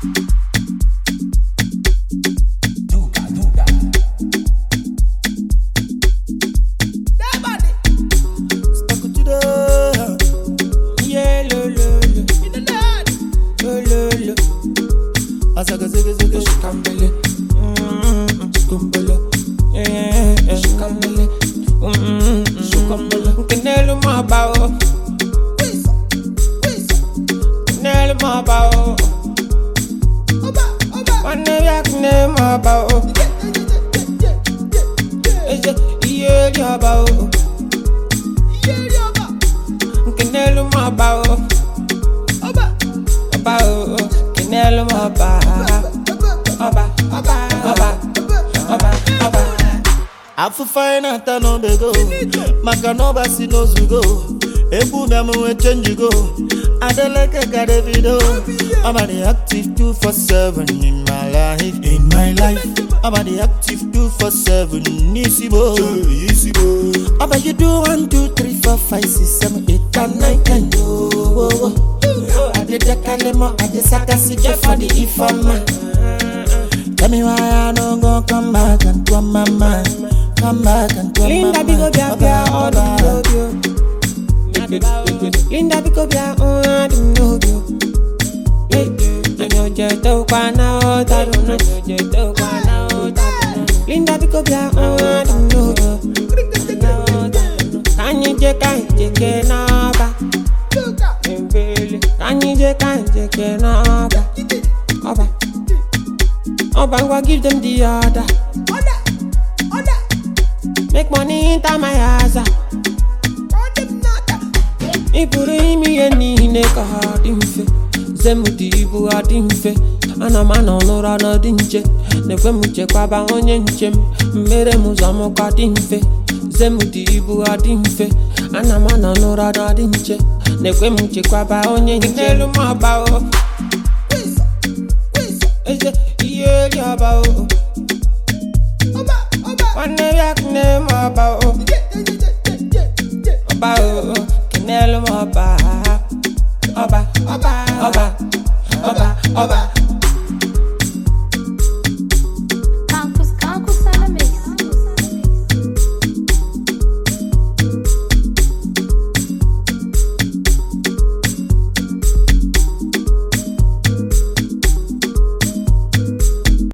Makanova si no zugo, ebu na mwe change go. Adeleke gade video. I'm the active 247 in my life. In my life, I'm the active 247. Easy boy, easy boy. Aba you do 1, 2, 3, 4, 5, 6, 7, 8, and 9, 10. I did the kalema, I did sakasi just for the ifama. Tell me why I don't go come back and to my mind. Come back and come Linda Bigo Bia Bia all the Linda Bigo Bia all the novio. No jeto kwana otaru no jeto kwana otaru. Linda Bigo Bia all the novio. Kanje ke na ba. Kanje ke na ba. Oba go give them the order. Make money into my house. Ipuri mi eni neka hadinfe. Zemutibu hadinfe. Ana mana onora na dinche. Nekwe muche kwa ba onye nchem. Mere muzamo kwa dinfe. Zemutibu hadinfe. Ana mana onora na dinche. Nekwe muche kwa ba onye nchem. Nelu mabao. Eze iye yabao. One yak name about Canelo Oba.